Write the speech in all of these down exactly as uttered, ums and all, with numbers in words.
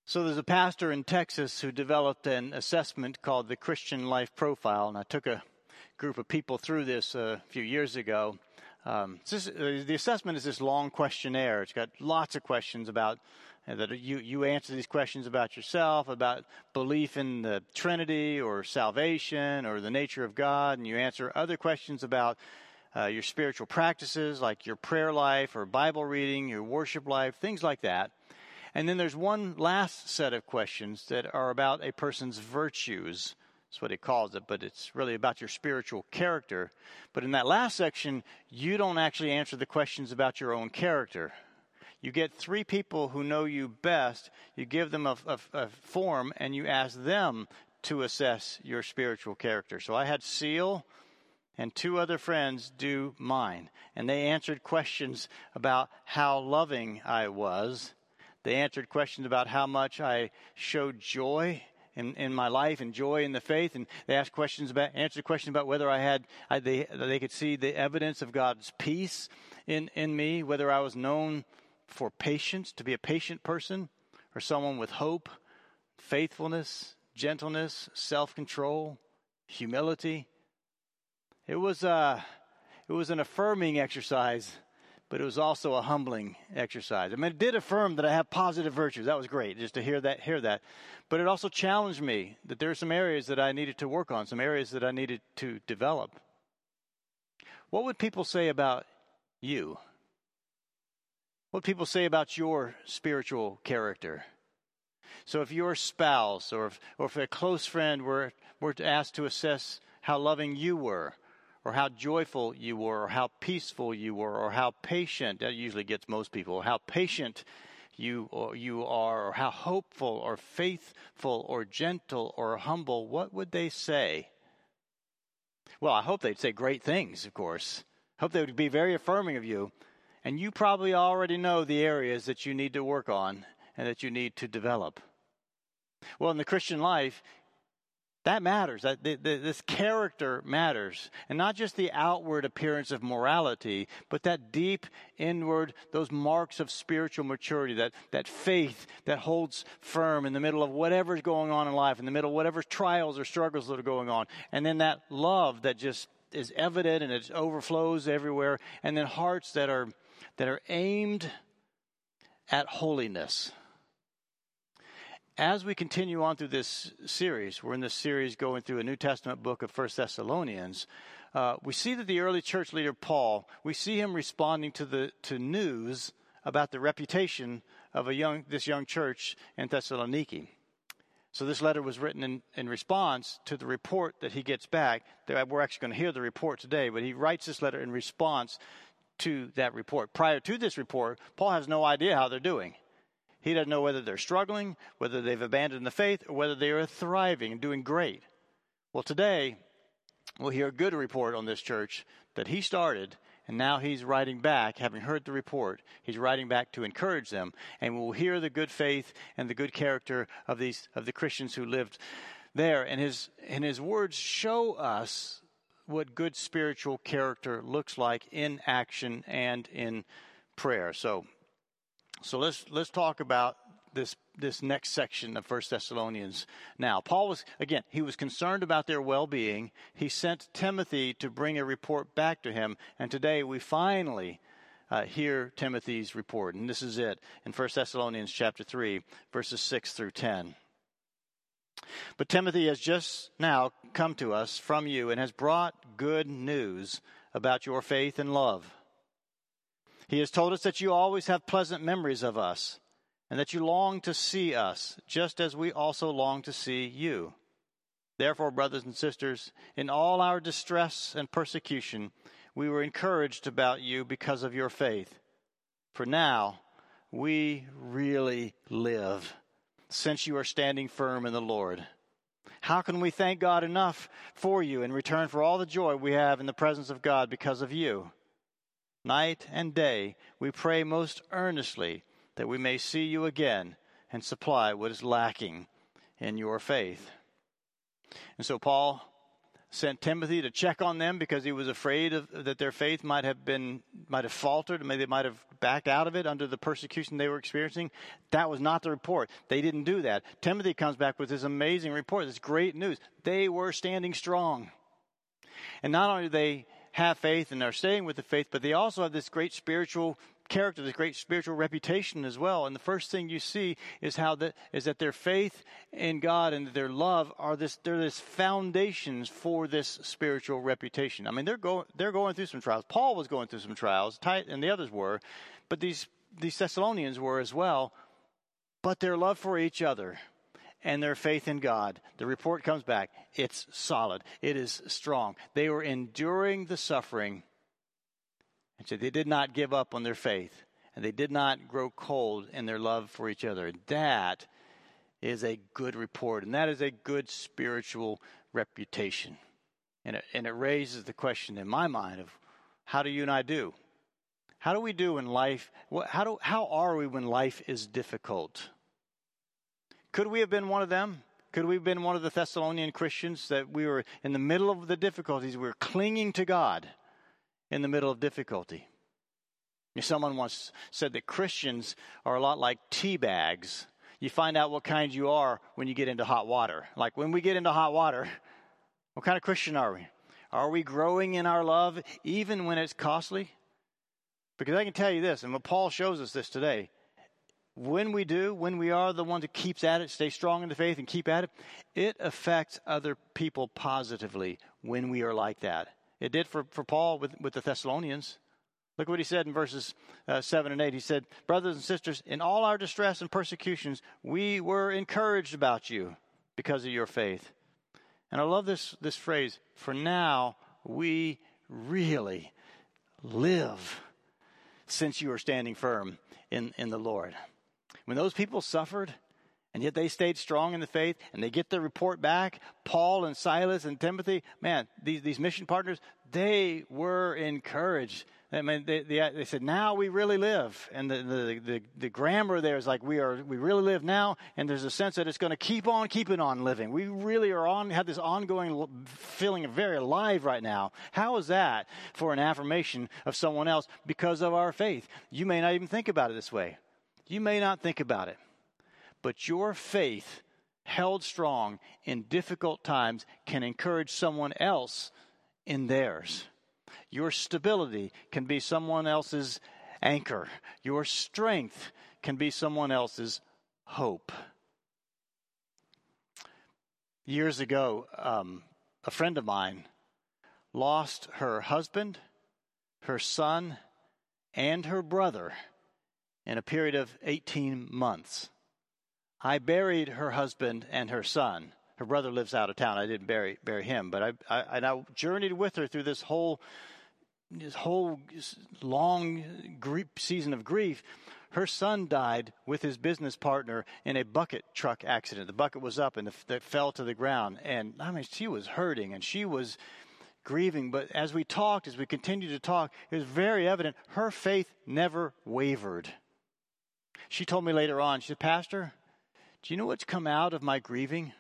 So there's a pastor in Texas who developed an assessment called the Christian Life Profile, and I took a group of people through this a few years ago. Um, just, uh, the assessment is this long questionnaire. It's got lots of questions about uh, that you you answer these questions about yourself, about belief in the Trinity or salvation or the nature of God, and you answer other questions about uh, your spiritual practices, like your prayer life or Bible reading, your worship life, things like that. And then there's one last set of questions that are about a person's virtues. That's what he calls it, but it's really about your spiritual character. But in that last section, you don't actually answer the questions about your own character. You get three people who know you best, you give them a, a, a form, and you ask them to assess your spiritual character. So I had Seal and two other friends do mine, and they answered questions about how loving I was. They answered questions about how much I showed joy in, in my life and joy in the faith. And they asked questions about, answered questions about whether I had, I, they, they could see the evidence of God's peace in, in me, whether I was known for patience, to be a patient person, or someone with hope, faithfulness, gentleness, self-control, humility. It was, uh, it was an affirming exercise, but it was also a humbling exercise. I mean, it did affirm that I have positive virtues. That was great, just to hear that, hear that. But it also challenged me that there are some areas that I needed to work on, some areas that I needed to develop. What would people say about you? What would people say about your spiritual character? So if your spouse or if, or if a close friend were, were asked to assess how loving you were, or how joyful you were, or how peaceful you were, or how patient, that usually gets most people, or how patient you or you are, or how hopeful or faithful or gentle or humble, what would they say? Well, I hope they'd say great things, of course. I hope they would be very affirming of you. And you probably already know the areas that you need to work on and that you need to develop. Well, in the Christian life, that matters. That the, the, this character matters. And not just the outward appearance of morality, but that deep inward, those marks of spiritual maturity, that, that faith that holds firm in the middle of whatever's going on in life, in the middle of whatever trials or struggles that are going on. And then that love that just is evident and it overflows everywhere. And then hearts that are that are aimed at holiness. As we continue on through this series, we're in this series going through a New Testament book of First Thessalonians, uh, we see that the early church leader Paul, we see him responding to the to news about the reputation of a young this young church in Thessaloniki. So this letter was written in, in response to the report that he gets back. We're actually going to hear the report today, but he writes this letter in response to that report. Prior to this report, Paul has no idea how they're doing. He doesn't know whether they're struggling, whether they've abandoned the faith, or whether they are thriving and doing great. Well, today, we'll hear a good report on this church that he started, and now he's writing back, having heard the report. He's writing back to encourage them, and we'll hear the good faith and the good character of these of the Christians who lived there. And his and his words show us what good spiritual character looks like in action and in prayer. So. So let's let's talk about this this next section of First Thessalonians. Now, Paul was, again, he was concerned about their well-being. He sent Timothy to bring a report back to him. And today we finally uh, hear Timothy's report. And this is it in First Thessalonians chapter three, verses six through ten. But Timothy has just now come to us from you and has brought good news about your faith and love. He has told us that you always have pleasant memories of us, and that you long to see us, just as we also long to see you. Therefore, brothers and sisters, in all our distress and persecution, we were encouraged about you because of your faith. For now, we really live, since you are standing firm in the Lord. How can we thank God enough for you in return for all the joy we have in the presence of God because of you? Night and day, we pray most earnestly that we may see you again and supply what is lacking in your faith. And so Paul sent Timothy to check on them because he was afraid of, that their faith might have been, might have faltered, maybe they might have backed out of it under the persecution they were experiencing. That was not the report. They didn't do that. Timothy comes back with this amazing report, this great news. They were standing strong. And not only do they have faith and are staying with the faith, but they also have this great spiritual character, this great spiritual reputation as well. And the first thing you see is how that is that their faith in God and their love are this they're this foundations for this spiritual reputation. I mean, they're going they're going through some trials. Paul was going through some trials, and the others were, but these these Thessalonians were as well. But their love for each other and their faith in God, the report comes back. It's solid. It is strong. They were enduring the suffering. And so they did not give up on their faith, and they did not grow cold in their love for each other. That is a good report, and that is a good spiritual reputation. And it, and it raises the question in my mind of how do you and I do? How do we do in life? How do how are we when life is difficult? Could we have been one of them? Could we have been one of the Thessalonian Christians that we were in the middle of the difficulties, we were clinging to God in the middle of difficulty? Someone once said that Christians are a lot like tea bags. You find out what kind you are when you get into hot water. Like when we get into hot water, what kind of Christian are we? Are we growing in our love even when it's costly? Because I can tell you this, and what Paul shows us this today, when we do, when we are the one that keeps at it, stay strong in the faith and keep at it, it affects other people positively when we are like that. It did for, for Paul with, with the Thessalonians. Look what he said in verses uh, seven and eight. He said, brothers and sisters, in all our distress and persecutions, we were encouraged about you because of your faith. And I love this, this phrase, for now we really live since you are standing firm in, in the Lord. When those people suffered, and yet they stayed strong in the faith, and they get the report back, Paul and Silas and Timothy, man, these, these mission partners, they were encouraged. I mean, they, they, they said, now we really live. And the, the, the, the grammar there is like, we are, we really live now, and there's a sense that it's going to keep on keeping on living. We really are on, have this ongoing feeling of very alive right now. How is that for an affirmation of someone else because of our faith? You may not even think about it this way. You may not think about it. But your faith held strong in difficult times can encourage someone else in theirs. Your stability can be someone else's anchor. Your strength can be someone else's hope. Years ago, um, a friend of mine lost her husband, her son, and her brother in a period of eighteen months. I buried her husband and her son. Her brother lives out of town. I didn't bury bury him, but I I, and I journeyed with her through this whole this whole long grief, season of grief. Her son died with his business partner in a bucket truck accident. The bucket was up and the, it fell to the ground. And I mean, she was hurting and she was grieving. But as we talked, as we continued to talk, it was very evident her faith never wavered. She told me later on, she said, Pastor, do you know what's come out of my grieving?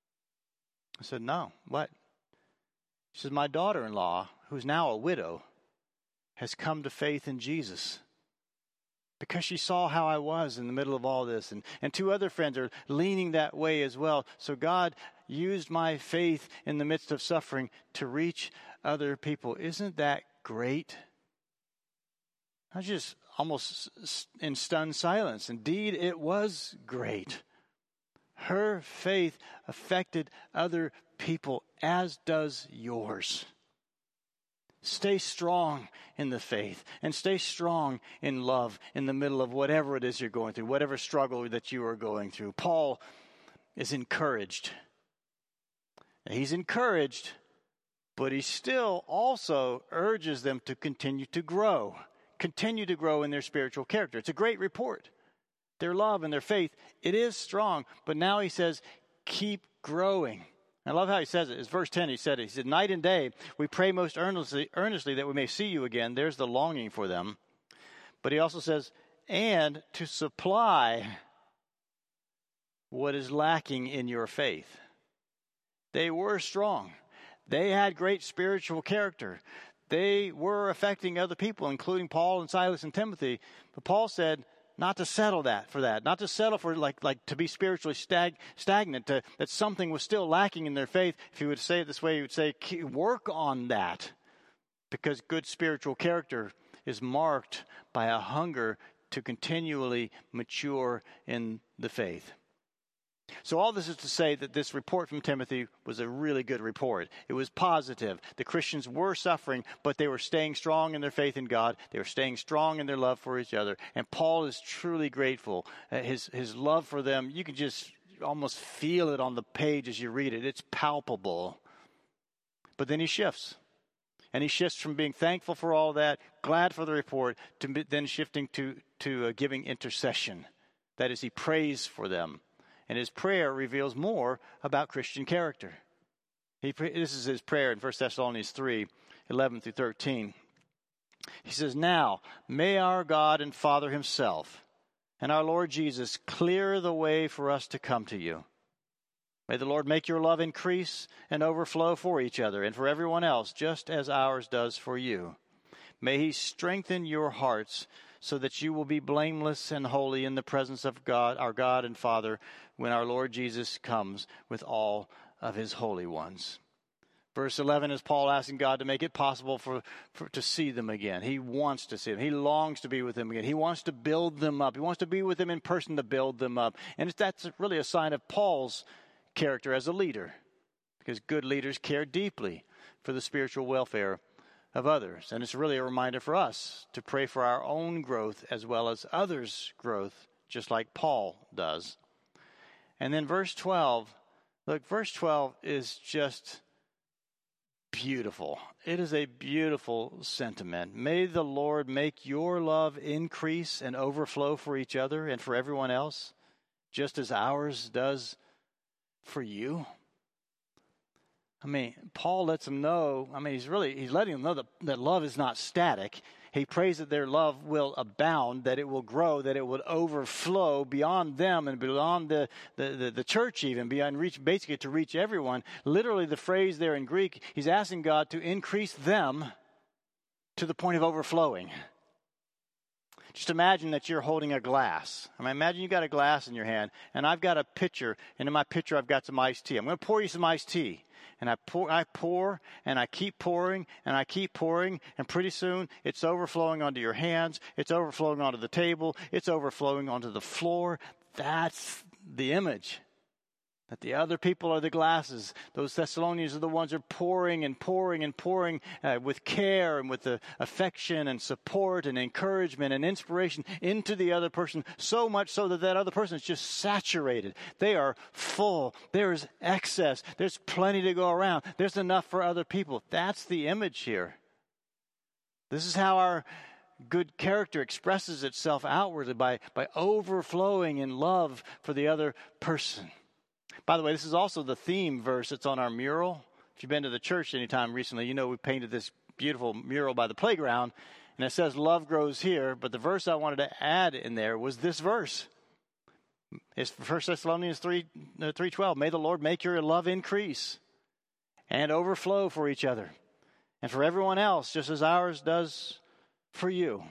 I said, no. What? She says, my daughter-in-law, who's now a widow, has come to faith in Jesus because she saw how I was in the middle of all this. And, and two other friends are leaning that way as well. So God used my faith in the midst of suffering to reach other people. Isn't that great? I was just almost in stunned silence. Indeed, it was great. Her faith affected other people, as does yours. Stay strong in the faith and stay strong in love in the middle of whatever it is you're going through, whatever struggle that you are going through. Paul is encouraged. He's encouraged, but he still also urges them to continue to grow, continue to grow in their spiritual character. It's a great report. Their love and their faith, it is strong. But now he says, keep growing. I love how he says it. It's verse ten, he said it. He said, night and day, we pray most earnestly, earnestly that we may see you again. There's the longing for them. But he also says, and to supply what is lacking in your faith. They were strong. They had great spiritual character. They were affecting other people, including Paul and Silas and Timothy. But Paul said not to settle that for that, not to settle for like like to be spiritually stag, stagnant, to, that something was still lacking in their faith. If he would say it this way, he would say, work on that, because good spiritual character is marked by a hunger to continually mature in the faith. So all this is to say that this report from Timothy was a really good report. It was positive. The Christians were suffering, but they were staying strong in their faith in God. They were staying strong in their love for each other. And Paul is truly grateful. Uh, his, his love for them, you can just almost feel it on the page as you read it. It's palpable. But then he shifts. And he shifts from being thankful for all that, glad for the report, to then shifting to, to uh, giving intercession. That is, he prays for them. And his prayer reveals more about Christian character. He, this is his prayer in First Thessalonians three, eleven through thirteen. He says, "Now may our God and Father himself and our Lord Jesus clear the way for us to come to you. May the Lord make your love increase and overflow for each other and for everyone else, just as ours does for you. May he strengthen your hearts so that you will be blameless and holy in the presence of God, our God and Father, when our Lord Jesus comes with all of his holy ones." Verse eleven is Paul asking God to make it possible for, for to see them again. He wants to see them. He longs to be with them again. He wants to build them up. He wants to be with them in person to build them up. And that's really a sign of Paul's character as a leader, because good leaders care deeply for the spiritual welfare of others. And it's really a reminder for us to pray for our own growth as well as others' growth, just like Paul does. And then verse twelve, look, verse twelve is just beautiful. It is a beautiful sentiment. May the Lord make your love increase and overflow for each other and for everyone else, just as ours does for you. I mean, Paul lets them know, I mean, he's really, he's letting them know that, that love is not static. He prays that their love will abound, that it will grow, that it would overflow beyond them and beyond the, the, the, the church even, beyond reach, basically to reach everyone. Literally the phrase there in Greek, he's asking God to increase them to the point of overflowing. Just imagine that you're holding a glass. I mean, imagine you got a glass in your hand, and I've got a pitcher, and in my pitcher I've got some iced tea. I'm going to pour you some iced tea. And I pour, I pour, and I keep pouring, and I keep pouring, and pretty soon it's overflowing onto your hands, it's overflowing onto the table, it's overflowing onto the floor. That's the image. That the other people are the glasses. Those Thessalonians are the ones who are pouring and pouring and pouring uh, with care and with the affection and support and encouragement and inspiration into the other person, so much so that that other person is just saturated. They are full. There's excess. There's plenty to go around. There's enough for other people. That's the image here. This is how our good character expresses itself outwardly, by, by overflowing in love for the other person. By the way, this is also the theme verse that's on our mural. If you've been to the church anytime recently, you know we painted this beautiful mural by the playground, and it says love grows here, but the verse I wanted to add in there was this verse. It's First Thessalonians three twelve. May the Lord make your love increase and overflow for each other and for everyone else, just as ours does for you.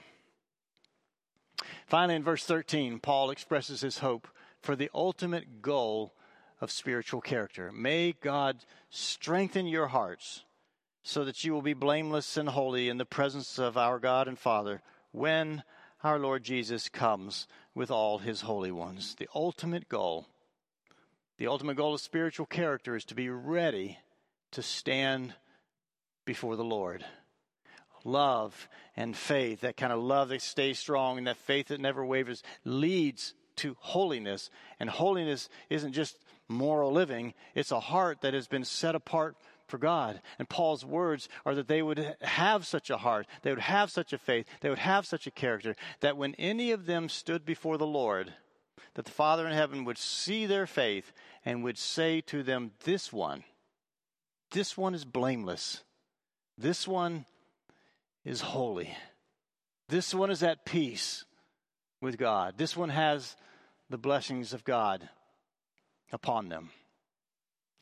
Finally, in verse thirteen, Paul expresses his hope for the ultimate goal of spiritual character. May God strengthen your hearts so that you will be blameless and holy in the presence of our God and Father when our Lord Jesus comes with all his holy ones. The ultimate goal, the ultimate goal of spiritual character is to be ready to stand before the Lord. Love and faith, that kind of love that stays strong and that faith that never wavers, leads to holiness. And holiness isn't just moral living, it's a heart that has been set apart for God. And Paul's words are that they would have such a heart, they would have such a faith, they would have such a character, that when any of them stood before the Lord, that the Father in heaven would see their faith and would say to them, this one, this one is blameless. This one is holy. This one is at peace with God. This one has the blessings of God upon them.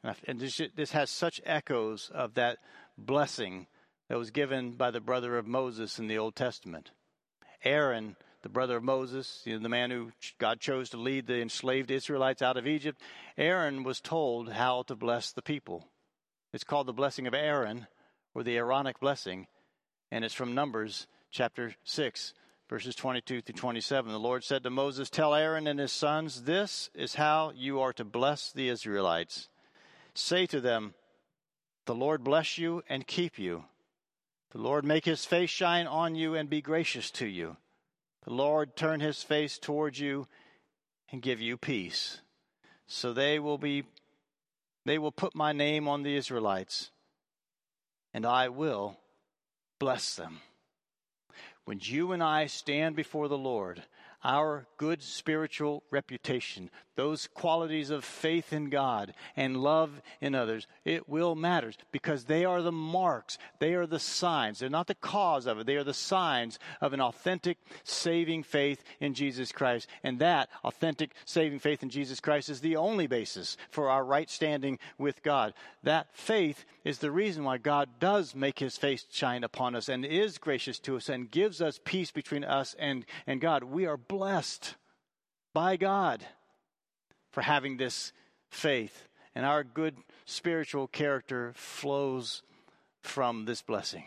And this, this has such echoes of that blessing that was given by the brother of Moses in the Old Testament. Aaron, the brother of Moses, you know, the man who God chose to lead the enslaved Israelites out of Egypt, Aaron was told how to bless the people. It's called the blessing of Aaron, or the Aaronic blessing, and it's from Numbers chapter six, verses twenty-two through twenty-seven. The Lord said to Moses, "Tell Aaron and his sons, this is how you are to bless the Israelites. Say to them, the Lord bless you and keep you. The Lord make his face shine on you and be gracious to you. The Lord turn his face towards you and give you peace. So they will be, they will put my name on the Israelites, and I will bless them." When you and I stand before the Lord, our good spiritual reputation, those qualities of faith in God and love in others, it will matter because they are the marks. They are the signs. They're not the cause of it. They are the signs of an authentic, saving faith in Jesus Christ. And that authentic, saving faith in Jesus Christ is the only basis for our right standing with God. That faith is the reason why God does make his face shine upon us and is gracious to us and gives us peace between us and, and God. We are blessed by God for having this faith, and our good spiritual character flows from this blessing.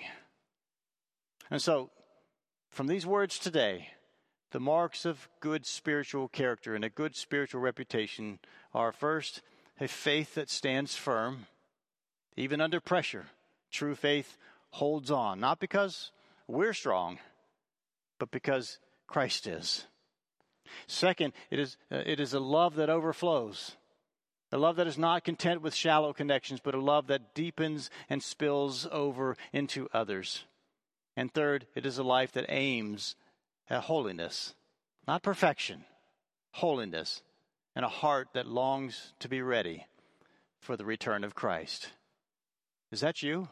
And so, from these words today, the marks of good spiritual character and a good spiritual reputation are, first, a faith that stands firm, even under pressure. True faith holds on, not because we're strong, but because Christ is. Second, it is uh, it is a love that overflows. A love that is not content with shallow connections, but a love that deepens and spills over into others. And third, it is a life that aims at holiness, not perfection, holiness, and a heart that longs to be ready for the return of Christ. Is that you?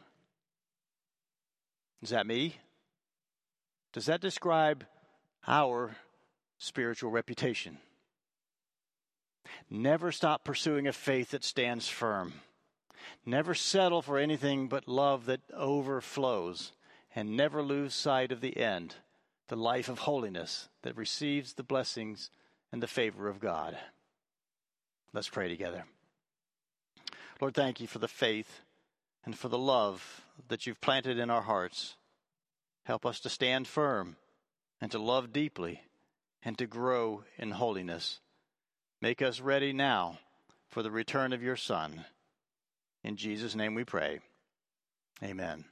Is that me? Does that describe our spiritual reputation? Never stop pursuing a faith that stands firm. Never settle for anything but love that overflows. And never lose sight of the end, the life of holiness that receives the blessings and the favor of God. Let's pray together. Lord, thank you for the faith and for the love that you've planted in our hearts. Help us to stand firm and to love deeply and to grow in holiness. Make us ready now for the return of your Son. In Jesus' name we pray. Amen.